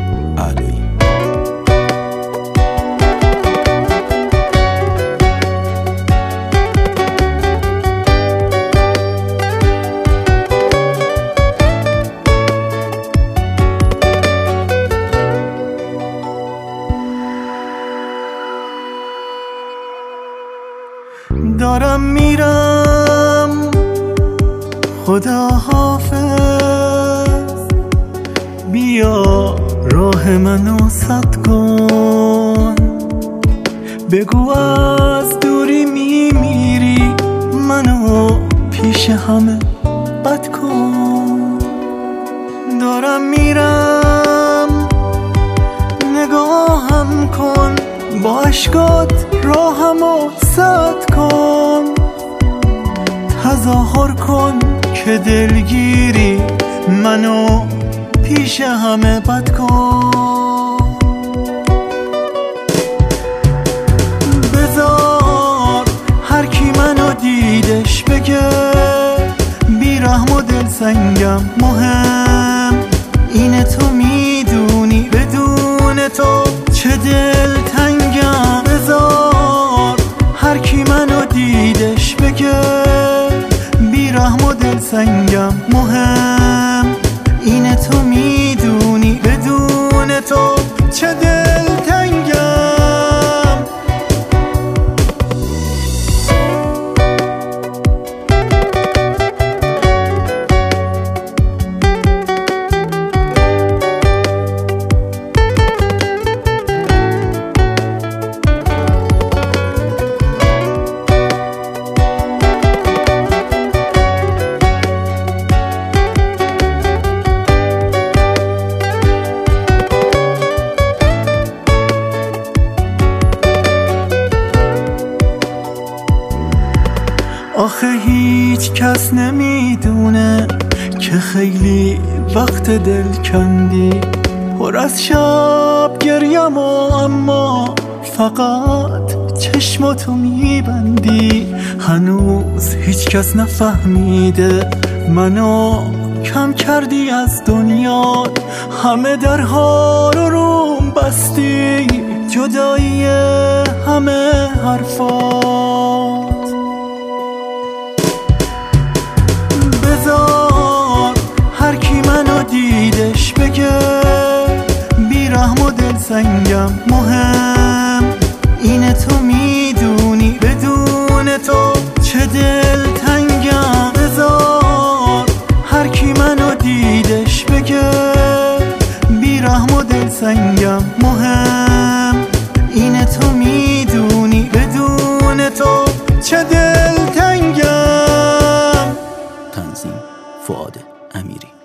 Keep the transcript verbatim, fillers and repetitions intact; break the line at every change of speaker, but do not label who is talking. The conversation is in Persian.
علویی.
دارم میرم خدا حافظ، بیا راه منو سد کن، بگو از دوری میمیری منو پیش همه بد کن. دارم میرم نگاهم کن، با عشقات راهمو سد کن، تظاهر کن که دلگیری منو پیش همه بد کن. بذار هر کی منو دیدش بگه بیرحم و دل سنگم، مهم اینه تو میدونی بدون تو چه دل تنگم. بذار هر کی منو دیدش بگه بیرحم و دل سنگم، مهم اینه تو میدونی بدون تو چه دل تنگم. آخه هیچ کس نمیدونه که خیلی وقت دل کندی، پر از شب گریم و اما فقط چشماتو میبندی. هنوز هیچ کس نفهمیده منو کم کردی از دنیا، همه درها رو روم بستی، جدایی همه حرفات. بذار هر کی منو دیدش بگه بیرحم و دل سنگم، مهم اینه تو میدونی بدون تو چه دل تنگم. بذار هر کی منو دیدش بگه بیرحم و دل سنگم، مهم اینه تو میدونی بدون تو چه دل تنگم.
تنظیم فؤاد امیری.